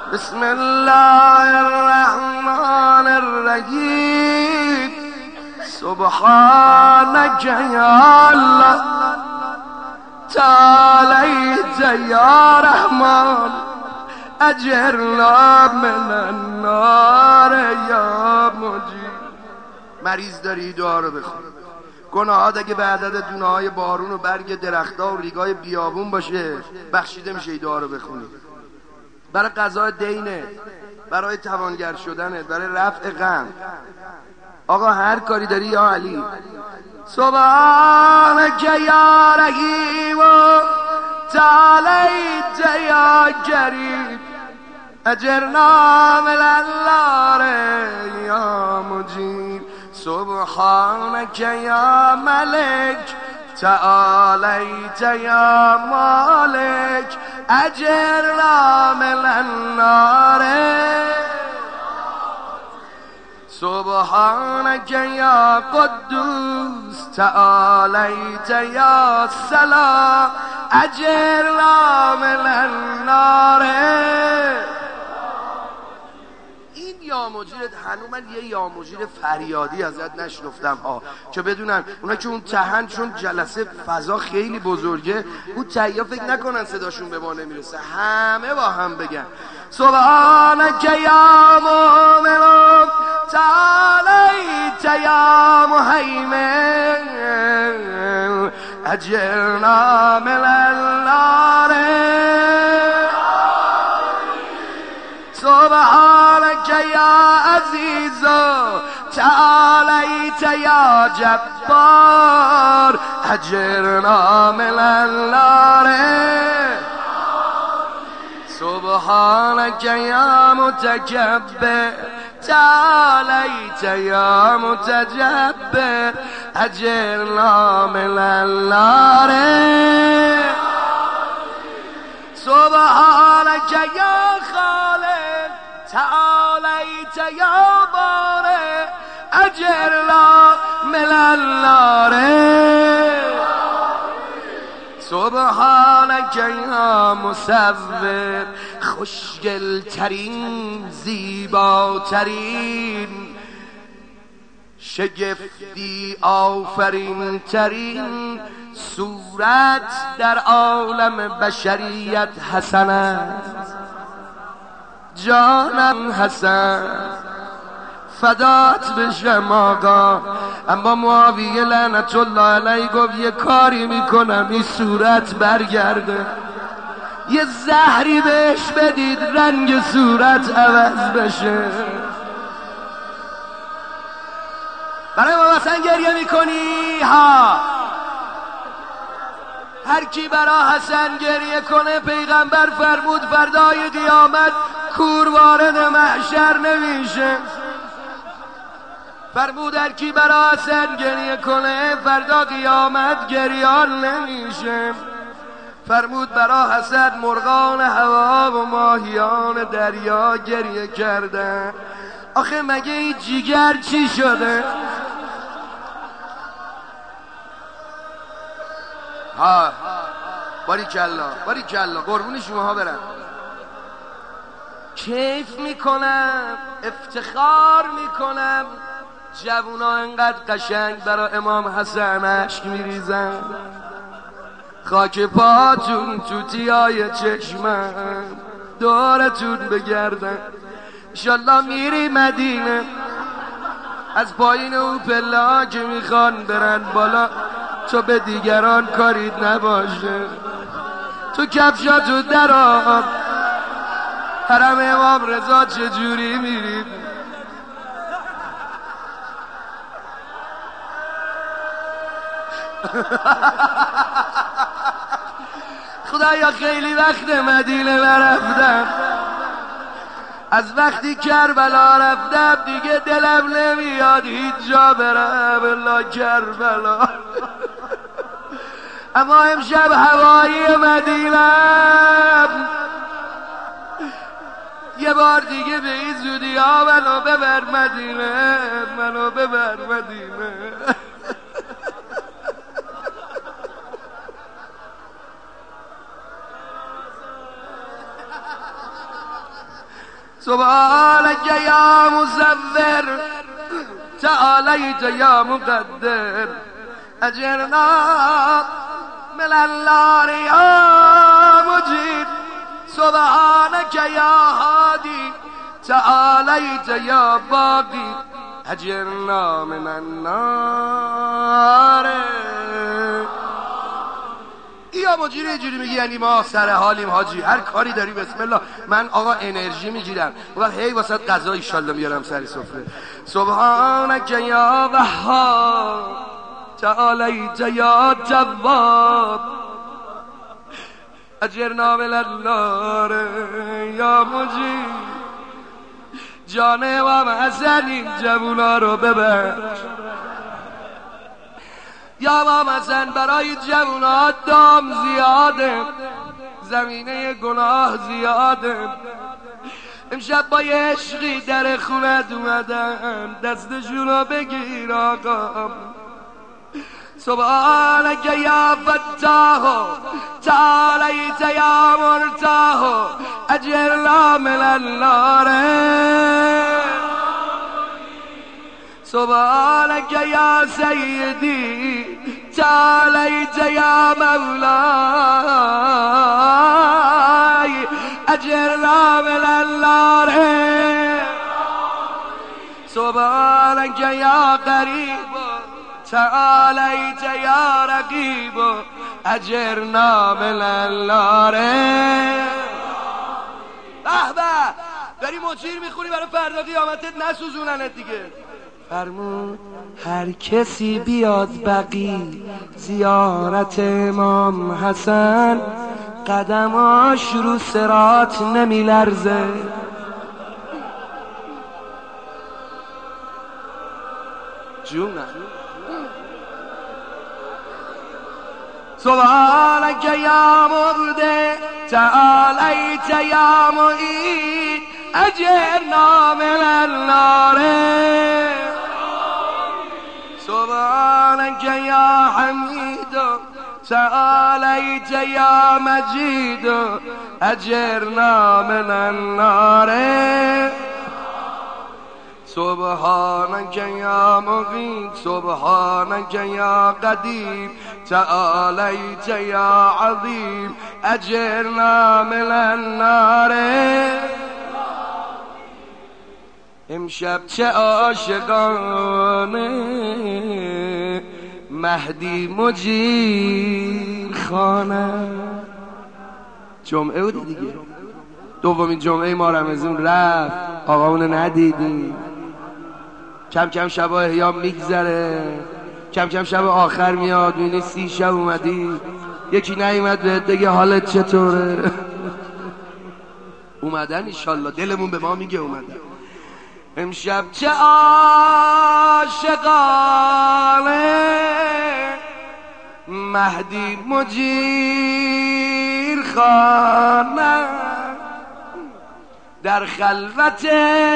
بسم الله الرحمن الرحیم. سبحانك یا الله تعالیت یا رحمان اجرنا من النار یا مجیر. مریض داری دعا رو بخون. گناهات اگه به عدد دونه های بارون و برگ درخت‌ها و ریگای بیابون باشه بخشیده میشه. این دعا رو بخونی برای قضای دینه، برای توانگر شدنه، برای رفع غم. آقا هر کاری داری یا علی. سبحانك یا رحیم تعالیت یا کریم اجرنا من النار یا مجیر. سبحانك یا ملک تعالیت یا مالک اجرنا من النار. سبحانك یا قدوس تعالیت یا سلام اجرنا من النار. این یا مجیرت هنو من یه یا مجیر فریادی ازت نشنفتم ها، که بدونن اونا که اون تهن چون جلسه فضا خیلی بزرگه اون تهیا فکر نکنن صداشون به ما نمیرسه، همه با هم بگن سبحانك یا مؤمن تعالیت یا مهیمن اجرنا من النار. سبحانك یا عزیز تعالیت یا جبار اجرنا من النار. سبحانك یا متکبر تعالیت یا متجبر اجرنا من النار. سبحانك یا خالق تعالیت یا بارئ اجرنا من النار. سبحانك یا مصور خوشگل ترین زیباترین شگفتی آفرین ترین صورت در عالم بشریت حسن است. جانم حسن فدات بشم آقا. اما معاویه لعنت الله علیه گفت یه کاری میکنم این صورت برگرده، یه زهری بهش بدید رنگ صورت عوض بشه. برای ما مثلا گریه میکنی ها؟ هر کی برا حسن گریه کنه پیغمبر فرمود فردای قیامت کور وارد محشر نمیشه. فرمود هر کی برا حسن گریه کنه فردا قیامت گریان نمیشه. فرمود برا حسن مرغان هوا و ماهیان دریا گریه کردن. آخه مگه این جیگر چی شده؟ ها باریکالله باریکالله قربون شماها برم. کیف میکنم افتخار میکنم جوونا انقدر قشنگ برای امام حسن اشک میریزن. خاک پاتون توتیای چشمم دورتون بگردن. انشالله میری مدینه از پایین او پلا که میخوان برن بالا تو به دیگران کاریت نباشه. تو کفشاتو درآر حرم امام رضا چجوری میری؟ خدایا خیلی وقت مدینه نرفتم، از وقتی کربلا رفتم دیگه دلم نمیاد هیچ جا برم الا کربلا. اما امشب هوایی مدینه یه بار دیگه به این زودی ها منو ببر مدینه، منو ببر مدینه. سبحانك يا مصور تعاليت يا مقدر أجرنا من النار يا مجيب سبحانك يا هادي تعاليت يا باقي أجرنا من النار. یا مجیری اینجوری میگی یعنی ما سر حالیم حاجی، هر کاری داری بسم الله. من آقا انرژی میگیرم و هی واسه غذا ان شاء الله میارم سر سفره. سبحانك یا وهاب تعالیت یا تواب اجرنا من النار یا مجیب. جان امام حسن این جوونا رو ببخش یا امام حسن، برای جوونا دام زیاده، زمینه گناه زیاده. امشب با یه عشقی در خونت اومدم، دستشون رو بگیر آقا. سبحانك یا فتاح تعالیت یا مرتاح اجرنا من النار. سبحانك یا سیدی تعالیت یا مولاي اجرنا من النار. سبحانك یا قریب تعالیت یا رقیب اجرنا من النار. به به، داری مجیر میخونی برای فردا قیامتت نسوزوننت دیگه. فرمود هر کسی بیاد بقی زیارت امام حسن، قدماش رو صراط نمیلرزه. جونم سبحانك یا مرده تعالیت یا معید اجرنا من النار. سبحانك یا حمید تعالیت یا مجید اجرنا من النار. سبحانك یا مقیم سبحانك یا قدیم تعالیت یا عظیم اجرنا من النار. امشب چه عاشقانه مهدی مجیر خانه. جمعه بود دیگه، دومین جمعه ما رمضان رفت، آقا اونو ندیدیم. کم کم شب احیا میگذره، کم کم شب آخر میاد، میبینی 30 شب اومدی یکی نیومد بهت بگه حالت چطوره. اومدن انشالله، دلمون به ما میگه اومدن. امشب چه عاشقانه مهدی مجیر خانه، در خلوت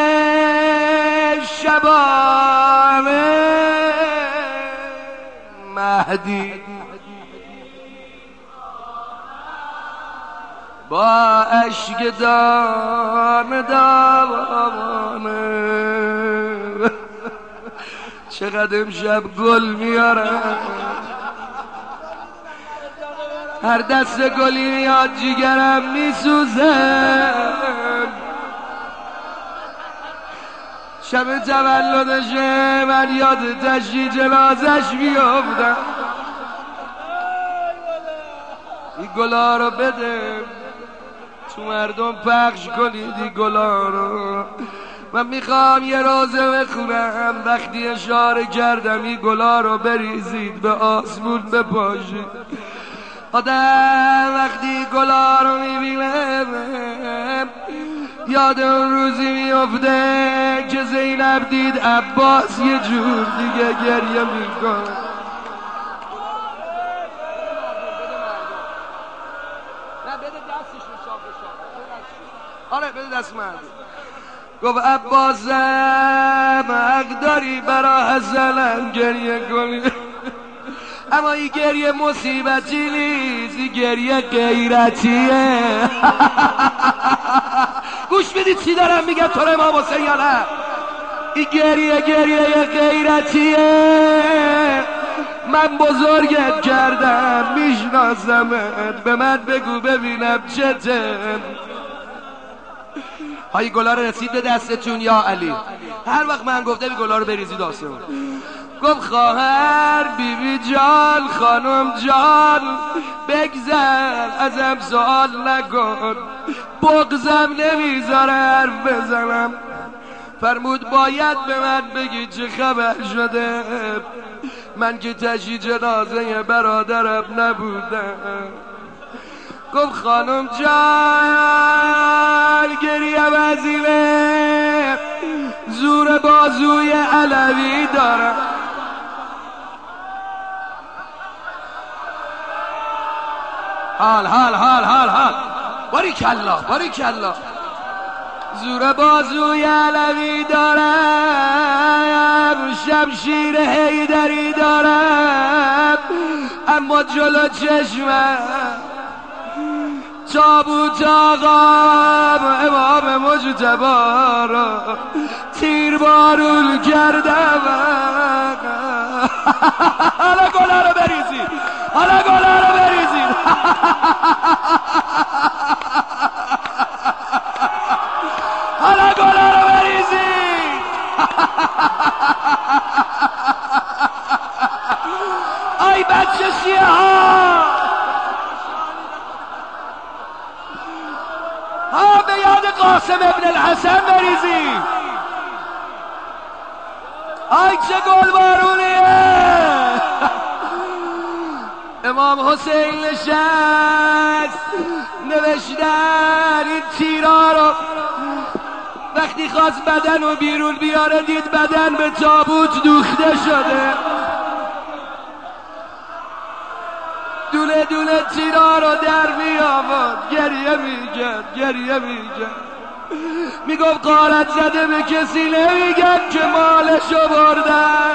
شبانه مهدی با اشک دام دوانه. چقدر امشب گل میارم، هر دست گلی میاد جیگرم میسوزه. شب تولدشه من یاد تشییع جنازش میافتم. این گلا رو بده تو مردم پخش کنید، این گلا رو. من میخوام یه روزه بخونم، وقتی اشاره کردم این گلا رو بریزید به آسمون بپاشید. آدم وقتی گلا رو میبینه یاد اون روزی میفته که زینب دید عباس یه جور دیگه گریه میکنه. نه بده دستش رو شاپ شاپ. آره بده دست من. گفت عباسم حق داری برا حسنم گریه کنی، اما این گریه مصیبتی نیست، این گریه غیرتیه. گوش بدید چی دارم میگم تو رو امام حسین یا نه؟ این گریه غیرتیه. من بزرگت کردم میشناسمت، به من بگو ببینم چته. های گلا رو رسید به دستتون یا علی؟ هر وقت من گفتم این گلا رو بریزید آسمون. گفت خواهر بیبی جان خانم جان بگذر ازم سوال نکن، بغضم نمیذاره حرف بزنم. فرمود باید به من بگی چه خبر شده، من که تشییع جنازه برادرم نبودم. گفت خانم جان گریه وزیله، زور بازوی علوی دارم. حال باریکالله زور بازوی علوی دارم، شمشیر حیدری دارم، اما جلو چشمم تابوت آقام امام مجتبی را تیر بارون کردم. حالا گلا رو بریزید، ای بچه شیعه ها به یاد قاسم ابن الحسن بریزید. ای چه گلبارونیه. امام حسین نشست، نوشتن این تیرا رو. وقتی خواست بدن رو بیرون بیاره دید بدن به تابوت دوخته شده. دونه تیرا رو در می آورد، گریه میگرد میگفت غارت زده به کسی نمیگم که مالشو بردن.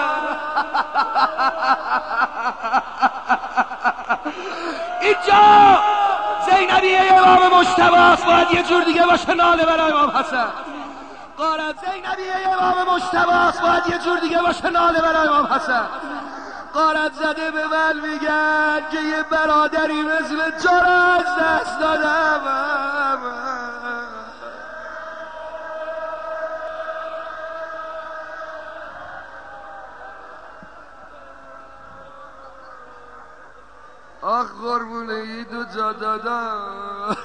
اینجا زینبیه امام مجتبی است، باید یه جور دیگه باشه ناله برای امام حسن. غارت زینبیه امام مجتبی است، باید یه جور دیگه باشه ناله برای امام حسن. غارت زده به من میگن که یه برادری مثل تو را از دست دادم. آخ قربونه ای دو جا دادم.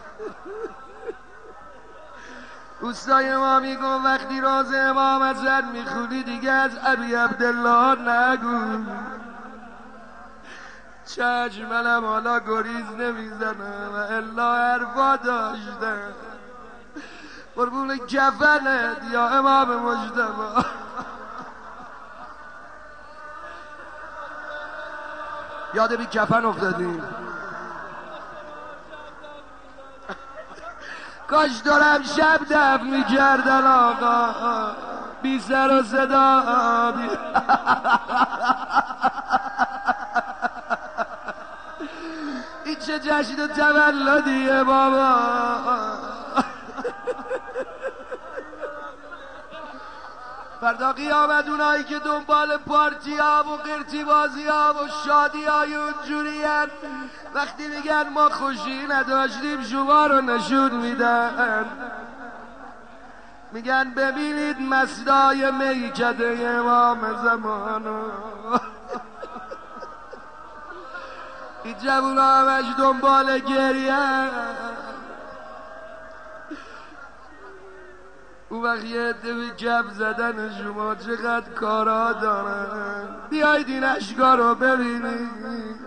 اوستای ما میگم وقتی راز امام حسن میخونی دیگه از ابی عبدالله نگو. چشمنم حالا گریز نمیزنم و الا حرفا داشتم. قربون کفنت یا امام مجتبی. یاد بی کفن افتادیم. کاش دارم شب دفن میکردن آقا، بی سر و صدا. این چه جشن تولدیه بابا. فردا قیامت اونایی که دنبال پارتی ها و قرتی بازی ها و شادی های اونجوری هن، وقتی میگن ما خوشی نداشتیم شما رو نشون میدن. میگن ببینید مصدای میکده امام زمانو. این جوون ها همش دنبال گریه. اون وقت یه عده به کف زدن شما چقدر کارا دارن. بیایید این اشکا رو ببینید.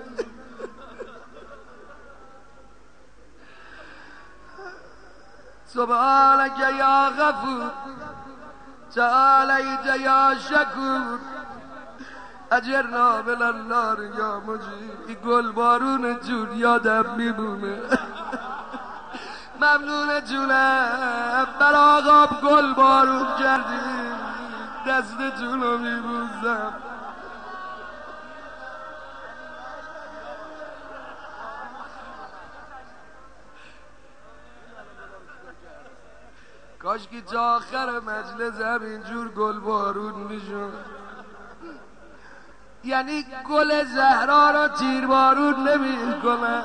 سبحانك یا غفور تعالیت یا شکور اجرنا من النار یا مجید. این گل بارون جون یادم میمونه. ممنون جونم بر آقام گل بارون کردیم، دستتون رو میبوزم. کاش که تا آخر مجلس همینجور گل بارون میشد، یعنی گل زهرا را تیر بارون نمی کنه.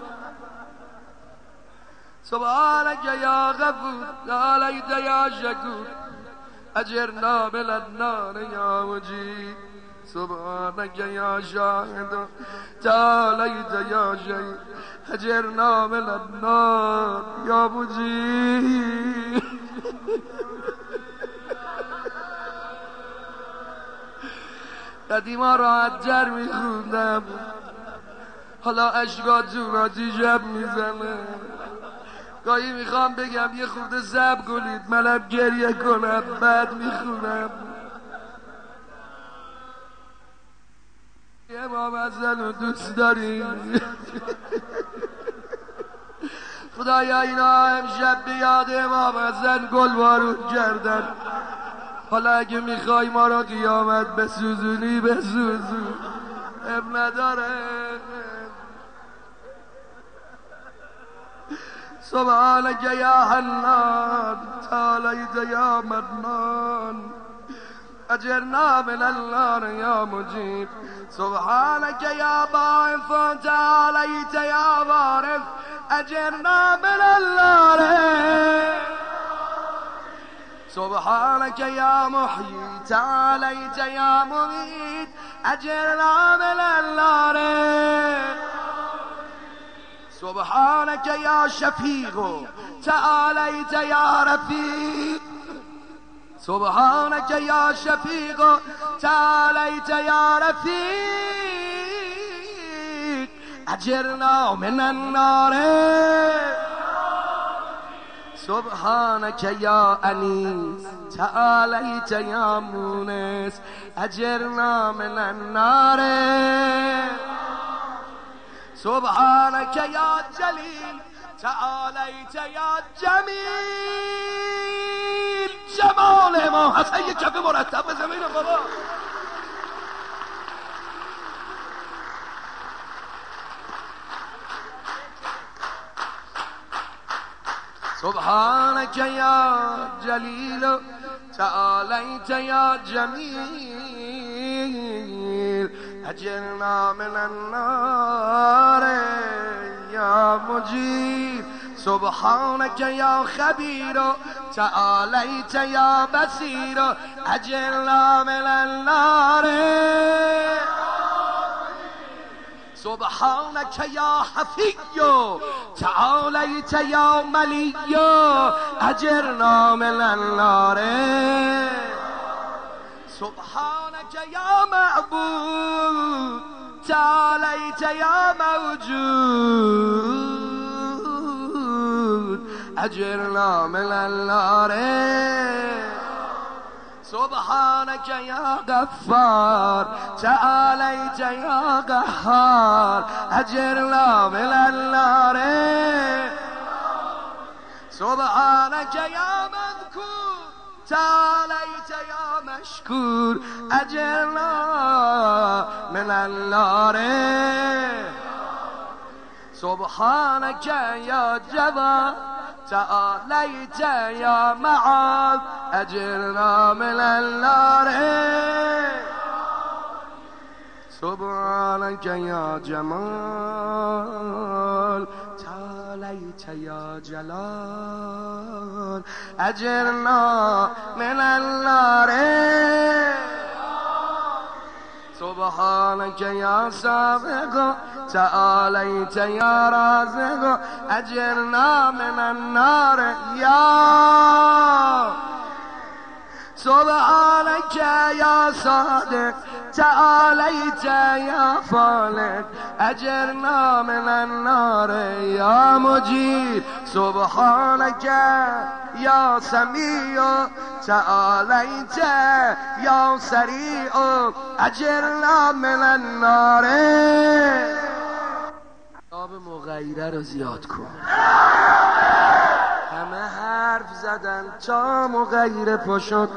سبحانك یا غفور تعالیت یا شکور اجرنا من النار یا مجید. سبحانك یا شاهد تعالیت یا شهید اجرنا من النار یا مجید. قدیما راحت تر میخوندم، حالا اشکاتون آتیشم میزنه. گاهی میخوام بگم یه خورده صبر کنید منم گریه کنم بعد میخونم. امام حسن رو دوست داریم. خدایا اینا امشب به یاد امام حسن گل بارون کردن، حالا اگه میخوای ما را قیامت بسوزونی بسوزون، اب نداره. سبحانك یا حنان تعالیت یا منان اجرنا من النار یا مجیب. سبحانك یا باعث تعالیت یا وارث اجرنا من النار. سبحانك یا محیی تعالیت یا ممیت اجرنا من النار. سبحانك یا شفیق تعالیت یا رفیق. سبحانك یا شفیق تعالیت یا رفیق اجرنا من النار. سبحانك یا انیس تعالیت یا مونس اجرنا من النار. سبحانك یا جلیل تعالیت یا جمیل. جمال امام حسن یک کف مرتب به زمین بابا. سبحانك یا جلیل تعالیت یا جمیل اجرنا من النار یا مجیب. سبحانك یا خبیر تعالیت یا بصیر اجرنا من النار. سبحانك یا حفی تعالیت یا ملی اجرنا من النار. سبحانك یا معبود تعالیت یا موجود اجرنا من النار. سبحانك یا غفار تعالیت یا قهار اجرنا من النار. سبحانك یا مذکور تعالیت یا مشکور اجرنا من النار. سبحانك یا جواد تعالیت یا معاذ اجرنا من النار. سبحانك یا جمال تعالیت یا جلال اجرنا من النار. سبحانك یا سابق تعالیت یا رازق اجرنا من النار. یا سبحانك یا صادق تعالیت یا فالق اجرنا من النار. یا مجید سبحانك یا سمیع تعالیت یا سریع اجرنا من النار. آب مغیره رو زیاد کن. همه حرف زدن تا مغیره پاشد.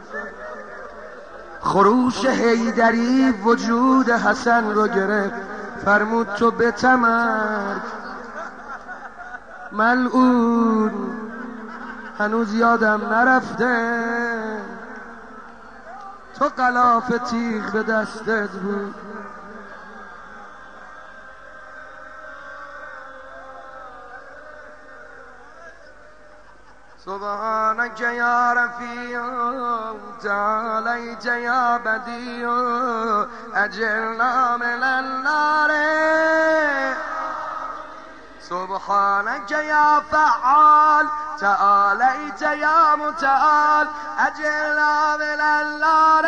خروش حیدری وجود حسن رو گرفت، فرمود تو به تمرگ ملعون هنوز یادم نرفته تو غلاف تیغ به دستت بود. سبحانك يا رفيع تعاليت يا بديع أجرنا من النار. سبحانك يا فعال تعاليت يا متعال أجرنا من النار.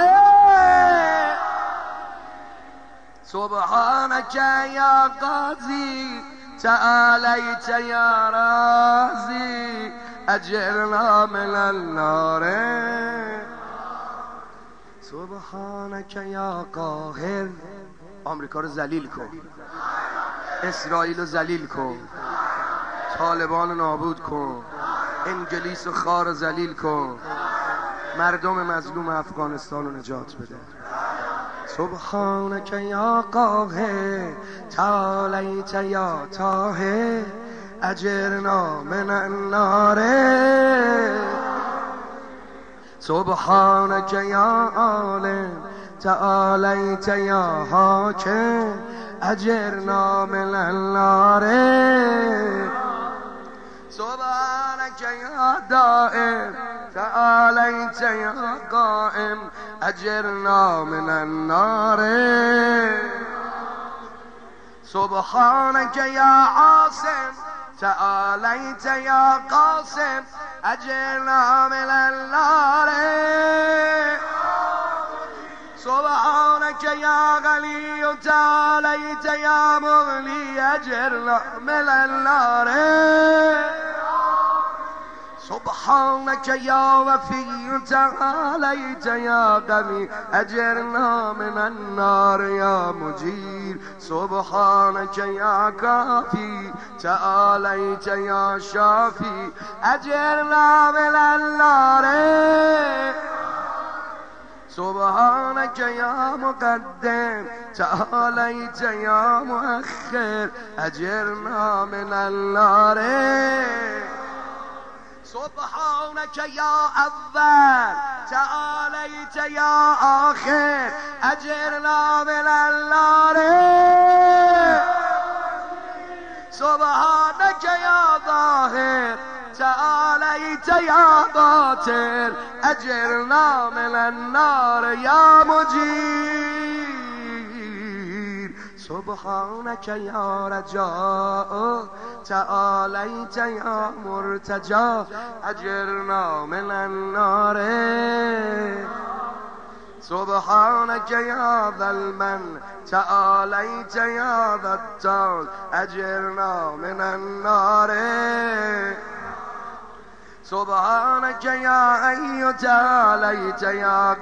سبحانك يا قاضي تعاليت يا رازي أجرنا من النار. سبحانك يا قاهر آمریکا رو ذلیل کن، اسرائیل رو ذلیل کن، طالبان رو نابود کن، انگلیس و خار رو ذلیل کن، مردم مظلوم افغانستان رو نجات بده. سبحانك يا قاهر تعاليت يا طاهر أجرنا من النار. سبحانك يا عالم تعاليت يا حاكم أجرنا من النار. سبحانك يا دائم تعاليت يا قائم أجرنا من النار. سبحانك يا عاصم تعاليت يا قاسم أجرنا من النار. سبحانك يا غني تعاليت يا مغني أجرنا من النار. سبحانك يا وفي تعاليت يا غني أجرنا من النار يا مجير. سبحانك يا كافي تعاليت يا شافي أجرنا من النار. سبحانك يا مقدم تعاليت يا مؤخر أجرنا من النار. سبحانك يا أول تعاليت يا آخر أجرنا من النار. سبحانك يا ظاهر تعاليت يا باطن أجرنا من النار يا مجير. سبحانك يا رجاء تعاليت يا مرتجى أجرنا من النار. سبحانك يا ذا المن تعاليت يا ذا الطول أجرنا من النار. سبحانك يا حي تعاليت يا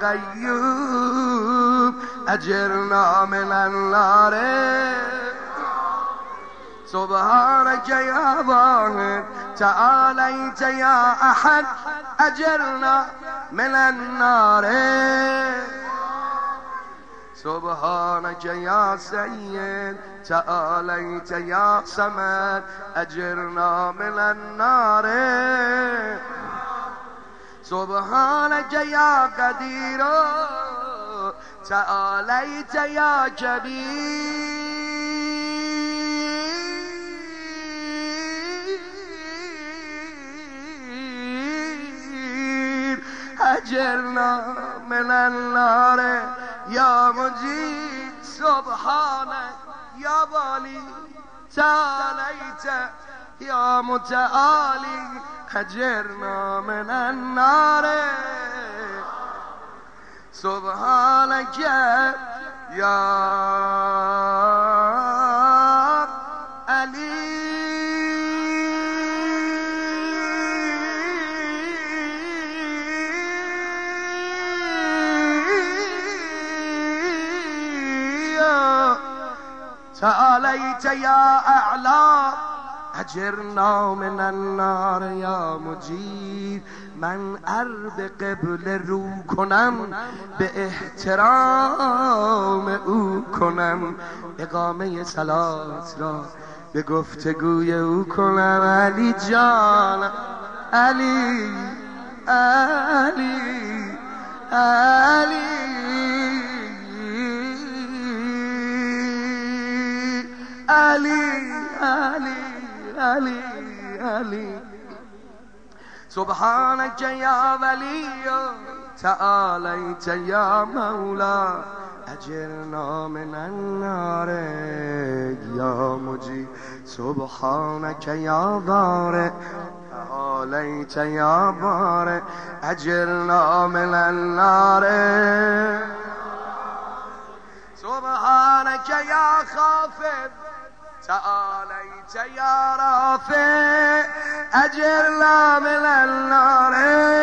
قيوم أجرنا من النار. سبحانك يا واحد تعاليت يا أحد أجرنا من النار. سبحانك يا سيد تعاليت يا صمد أجرنا من النار. سبحانك يا قدير تعاليت يا كبير أجرنا من النار يا مجيد. سبحانك يا والي تعاليت يا متعالي أجرنا من النار. سبحانك يا علي تعاليت يا أعلى أجرنا من النار يا مجيد. من عرض قبل رو کنم به احترام او کنم، اقامه صلات را به گفتگوی او کنم. علی جان علی علی علی علی علی علی علی سبحانك يا ولي تعاليت يا مولا أجرنا من النار يا مجيب سبحانك يا بارئ تعاليت يا بارئ أجرنا من النار سبحانك يا خافض تعاليت يا رافع أجرنا من النار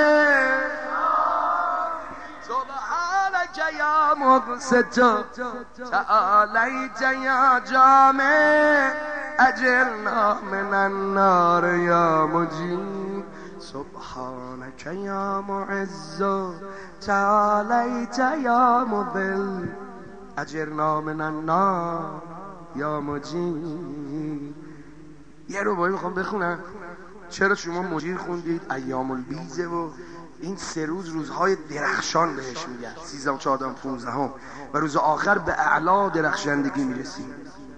سبحانك يا مبسط تعاليت يا جامع أجرنا من النار يا مجيب سبحانك يا معز تعاليت يا مذل أجرنا من النار یا مجید. یه ربایی میخوام بخونم. چرا شما مجید خوندید؟ ایام البیزه و این 3 روز روزهای درخشان بهش میگن، 13 14 15 و روز آخر به اعلا درخشندگی میرسید.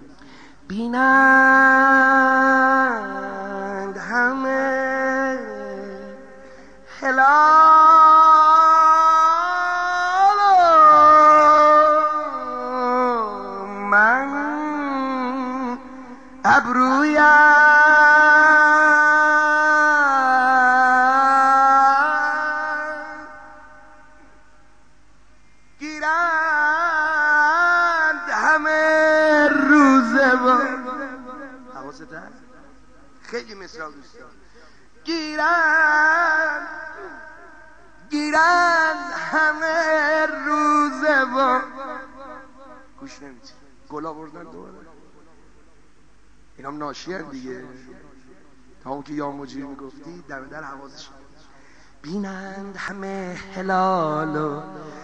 بینند همه هلال ابرویم گیرند همه روزه با حواست هست؟ خیلی مثال دوست دارم. گیرند همه روزه با گوش نمیدی گلا بردن دوباره. این هم ناشی هست دیگه. تا اون که یا مجیر میگفتی در حوازش بینند همه هلال و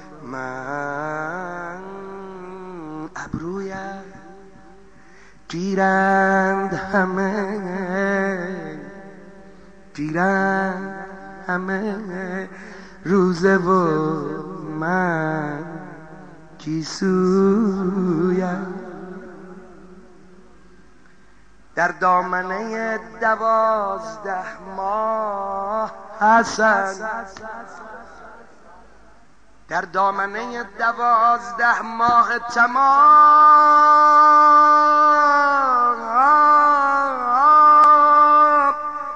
من ابرویم گیرند همه روزه و من کیسویم در دامنه 12 ماه حسن در دامنه 12 ماه تمام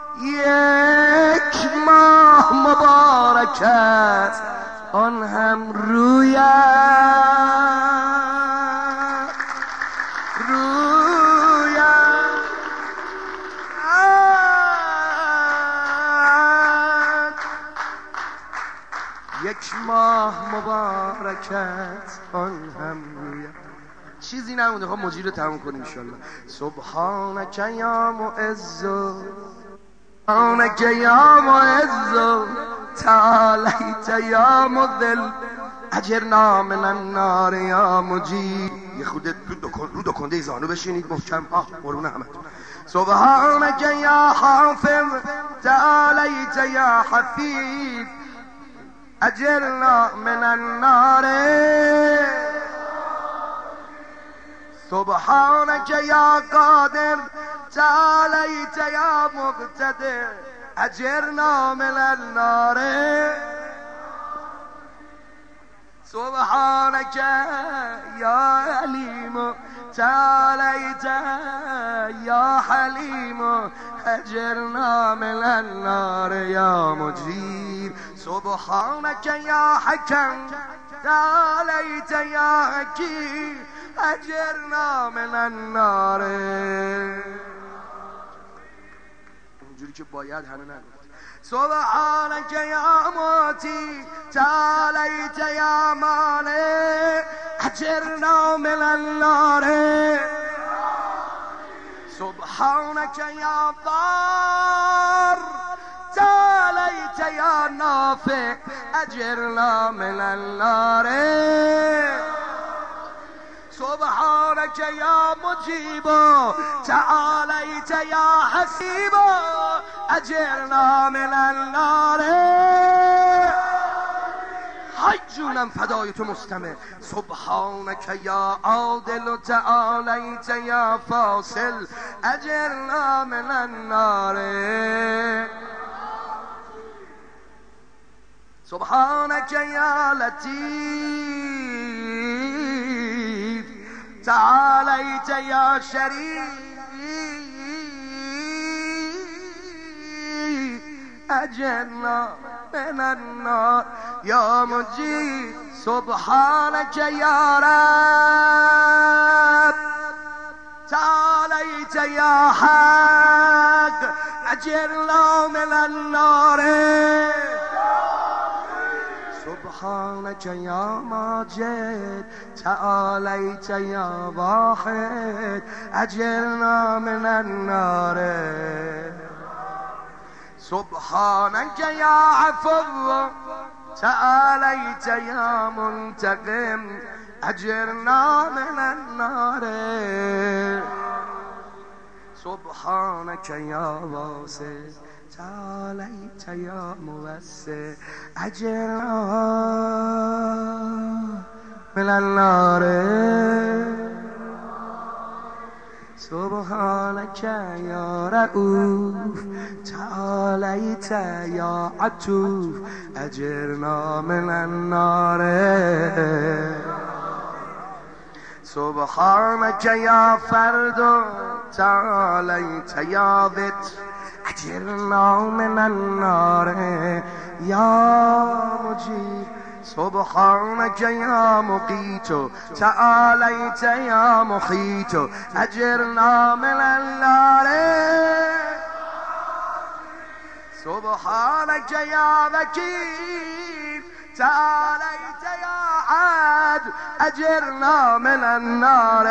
یک ماه مبارک است آن هم یک ماه مبارکت آن هم رویم. چیزی نمونده. خب مجید رو تموم کنیم انشالله. سبحانک یا معز سبحانک یا معز تعالیت یا مذل اجرنا من النار یا مجید. یه خود رو دکنده زانو بشینید محکم. قربون همتون. سبحانک یا حافظ تعالیت یا حفیظ اجرنا من النار سبحانك يا قادر تعاليت يا مقتدر اجرنا من النار سبحانك يا عليم تعاليت يا حليم اجرنا من النار يا مجيب سبحانك يا حكم تعاليت يا حكيم اجرنا من النار. اونجوری که باید همه نگفت. سبحانك يا موتي تعاليت يا مانع اجرنا من النار سبحانك يا ضار تعاليت يا نافع اجرنا من النار سبحانك يا مجيب تعاليت يا حسيب اجرنا من النار. های جونم فدای تو مستمع. سبحانک یا عادل و تعالیت یا فاصل اجرنا من النار. سبحانک یا لطیف تعالیت یا شریف اجرنا من النار. یا مجید سبحانک یا رب تعالیت یا حق اجرنا من النار. سبحانك يا ماجد تعاليت يا واحد أجرنا من النار. سبحانك يا عفو تعاليت يا منتقم أجرنا من النار. سبحانك يا واسع تعاليت يا موسع أجرنا من النار. سبحانك يا رؤوف تعاليت يا عطوف أجرنا من النار. سبحانك يا فرد تعاليت يا ذت أجرنا من النار. يا مجيب سبحانك يا مقيت تعاليت يا محيط أجرنا من النار. سبحانك يا وكيل تعاليت يا عدل أجرنا من النار.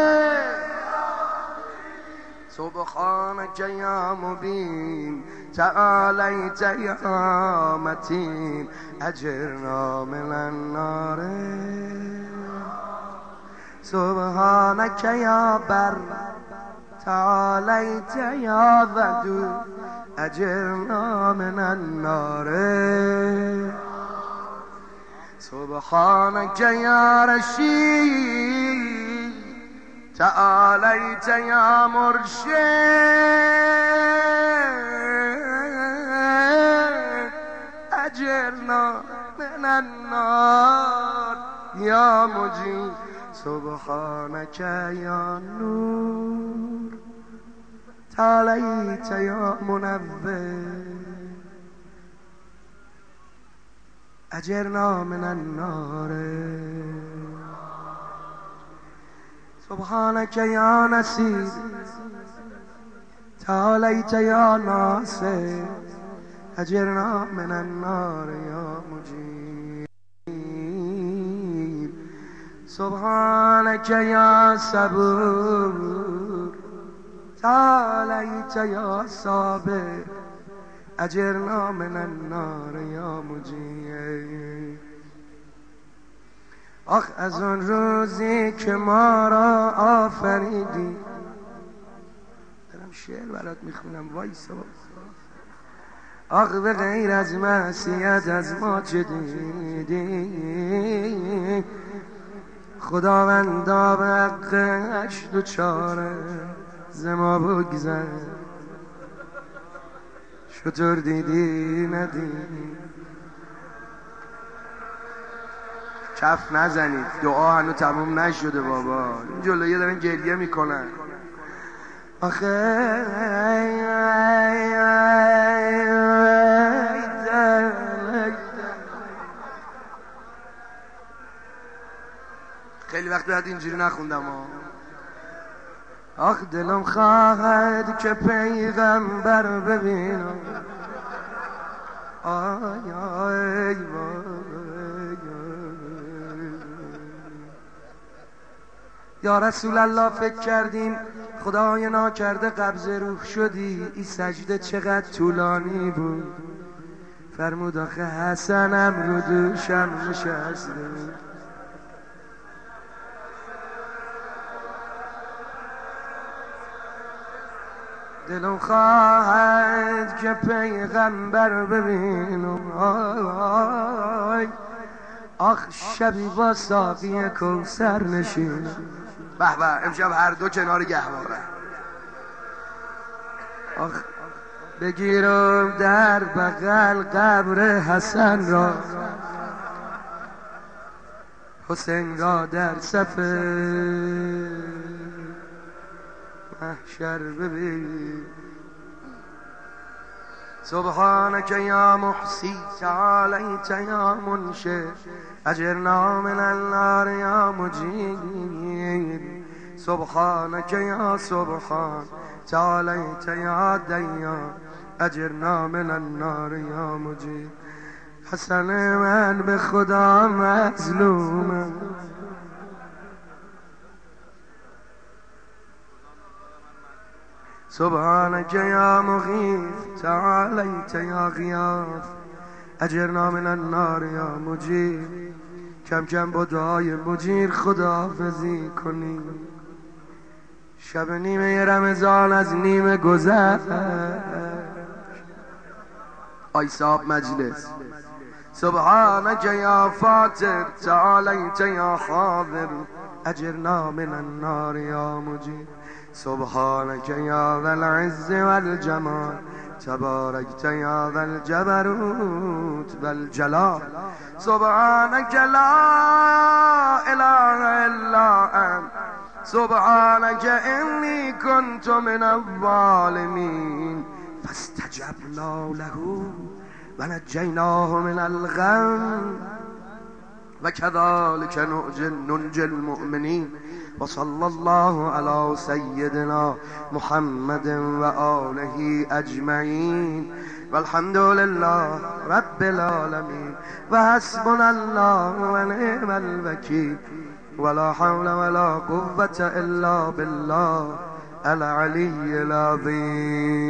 سبحانك يا مبين تعاليت يا متين أجرنا من النار. سبحانك يا بر تعاليت يا ودود أجرنا من النار. سبحانك يا رشيد تعاليت يا مرشد أجرنا من النار. يا مجيب سبحانك يا نور تعاليت يا منور أجرنا من النار. سبحانك يا نسير تعاليت يا ناصر أجرنا من النار. يا مجيب سبحانك يا صبور تعاليت يا صابر أجرنا من النار. يا مجيب آخ از اون روزی که ما را آفریدی. دارم شعر برات میخونم وایسا. آخ به غیر از معصیت از ما چه دیدی. خداوندا به حقش دوچاره ز ما بگذر. شطور دیدی ندیدی. کف نزنید دعا هنو تموم نشده بابا. این جلویه دارن گریه میکنن. آخه خیلی وقت بعد اینجوری نخوندم آخ دلم خواهد که پیغمبر ببینم. آی آی یا رسول الله فکر کردیم خدای ناکرده قبض روح شدی. این سجده چقدر طولانی بود. فرمود آخه حسنم رو دوشم نشسته. دلم خواهد که پیغمبر ببینم، آخ شبی با ساقی کوثر نشینم. به به امشب هر دو کنار گهواره. آخ بگیرم در بغل قبر حسن را، حسین را در صف محشر ببین. سبحانك یا محسی تعالیت یا منشئ، اجرنا من النار یا مجیر. سبحانك یا سبحان تعالیت یا دیان، اجرنا من النار یا مجیر. حسن من به خدا مظلومم، سبحانك یا مغیث تعالیت یا غیاث، اجرنا من النار یا مجیر. کم کم با دعای مجیر خداحافظی کنیم. شب نیمه رمضان از نیمه گذشت. آی صاحب مجلس. سبحانك یا فاتر تعالیت یا حاضر، اجرنا من النار یا مجیر. سبحانك یا ذا العز والجمال، تباركت یا ذا الجبروت والجلال. سبحانك لا اله الا انت، سبحانك انی كنت من الظالمین. فاستجبنا له ونجیناه من الغم، وكذلك ننجي المؤمنين. وصلى الله على سيدنا محمد وآله أجمعين، والحمد لله رب العالمين. وحسبنا الله ونعم الوكيل، ولا حول ولا قوة إلا بالله العلي العظيم.